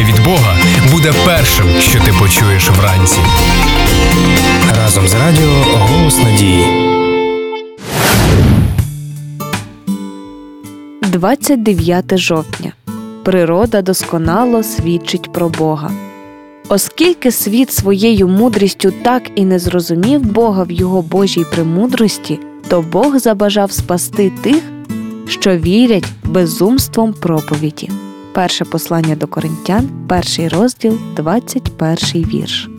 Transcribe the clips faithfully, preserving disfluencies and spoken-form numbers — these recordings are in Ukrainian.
від Бога буде першим, що ти почуєш вранці. Разом з радіо «Голос надії». двадцять дев'яте жовтня. Природа досконало свідчить про Бога. Оскільки світ своєю мудрістю так і не зрозумів Бога в його Божій премудрості, то Бог забажав спасти тих, що вірять безумством проповіді. Перше послання до Коринтян, перший розділ, двадцять перший вірш.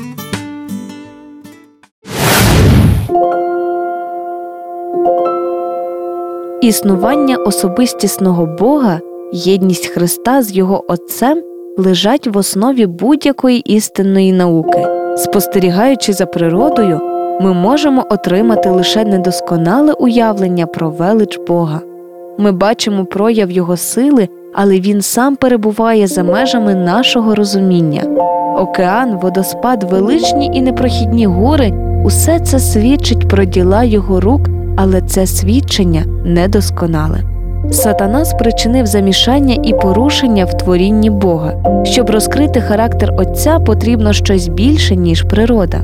Існування особистісного Бога, єдність Христа з Його Отцем лежать в основі будь-якої істинної науки. Спостерігаючи за природою, ми можемо отримати лише недосконале уявлення про велич Бога. Ми бачимо прояв Його сили, але Він сам перебуває за межами нашого розуміння. Океан, водоспад, величні і непрохідні гори – усе це свідчить про діла Його рук, але це свідчення недосконале. Сатана спричинив замішання і порушення в творінні Бога. Щоб розкрити характер Отця, потрібно щось більше, ніж природа.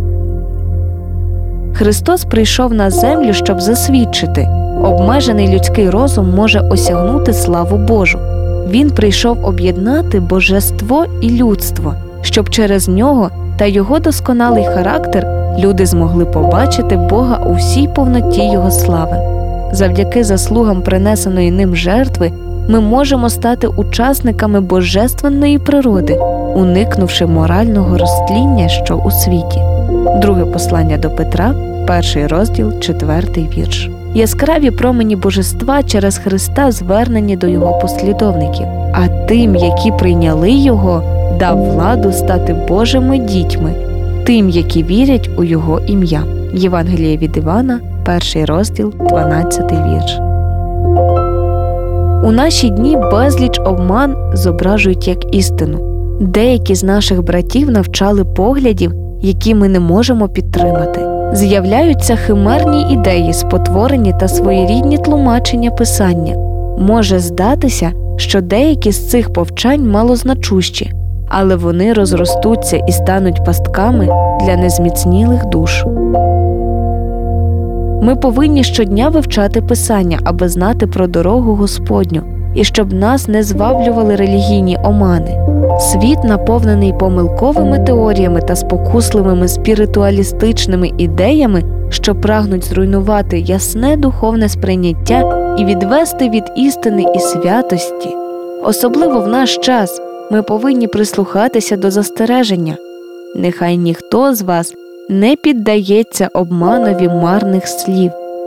Христос прийшов на землю, щоб засвідчити: обмежений людський розум може осягнути славу Божу. Він прийшов об'єднати божество і людство, щоб через нього та його досконалий характер люди змогли побачити Бога у всій повноті Його слави. Завдяки заслугам принесеної ним жертви ми можемо стати учасниками божественної природи, уникнувши морального розтління, що у світі. Друге послання до Петра, перший розділ, четвертий вірш. Яскраві промені божества через Христа звернені до Його послідовників, а тим, які прийняли Його, дав владу стати Божими дітьми, тим, які вірять у Його ім'я. Євангеліє від Івана, перший розділ, дванадцятий вірш. У наші дні безліч обман зображують як істину. Деякі з наших братів навчали поглядів, які ми не можемо підтримати. З'являються химерні ідеї, спотворені та своєрідні тлумачення Писання. Може здатися, що деякі з цих повчань малозначущі, але вони розростуться і стануть пастками для незміцнілих душ. Ми повинні щодня вивчати Писання, аби знати про дорогу Господню, і щоб нас не зваблювали релігійні омани. Світ наповнений помилковими теоріями та спокусливими спіритуалістичними ідеями, що прагнуть зруйнувати ясне духовне сприйняття і відвести від істини і святості. Особливо в наш час ми повинні прислухатися до застереження: нехай ніхто з вас не піддається обманові марних слів.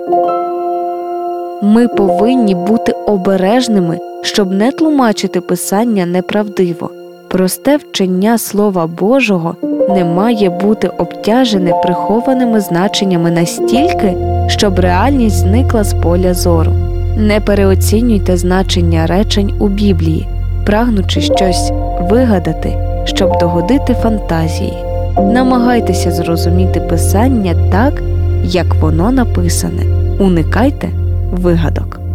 Ми повинні бути обережними, щоб не тлумачити Писання неправдиво. Просте вчення Слова Божого не має бути обтяжене прихованими значеннями настільки, щоб реальність зникла з поля зору. Не переоцінюйте значення речень у Біблії, прагнучи щось вигадати, щоб догодити фантазії. Намагайтеся зрозуміти Писання так, як воно написане. Уникайте вигадок.